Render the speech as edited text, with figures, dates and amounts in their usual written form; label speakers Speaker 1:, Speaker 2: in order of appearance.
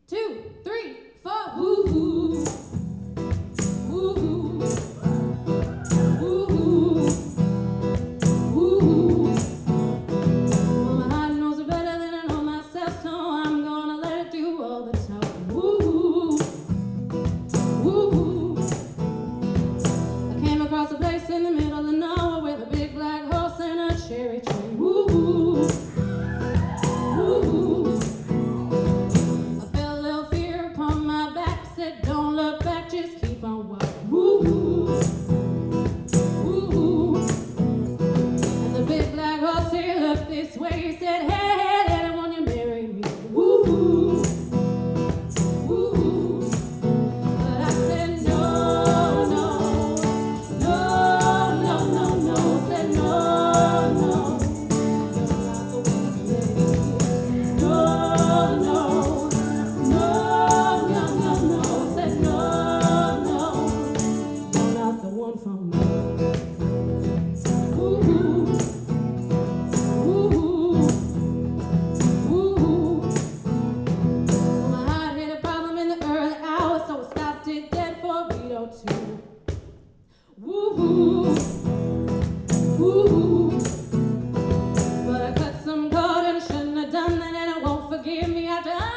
Speaker 1: 2, 3, 4. Woo-hoo. Woo-hoo. Woo-hoo. Woo-hoo. Well, my heart knows it better than I know myself, so I'm gonna let it do all the talking. Woo-hoo. Woo-hoo. I came across a place in the middle of nowhere with a big black horse and a cherry tree. Woo-hoo. Woo-hoo. I felt a little fear upon my back, said don't look back, just keep on walking. Woo-hoo. Woo-hoo. And the big black horse, he looked this way, he said, hey, hey, daddy, won't you marry me? Woo-hoo. Woo-hoo. But I said no, no, no, no, no, no. Said no, no, you're not the one for me. No, no, no, no, no, no. Said no, no, you're not the one for me. Woo-hoo. Woo-hoo. Woo-hoo. Well, my heart hit a problem in the early hours, so I stopped it dead for a beat or two. Woo-hoo. Woo-hoo. But I cut some cord and I shouldn't have done that, and it won't forgive me after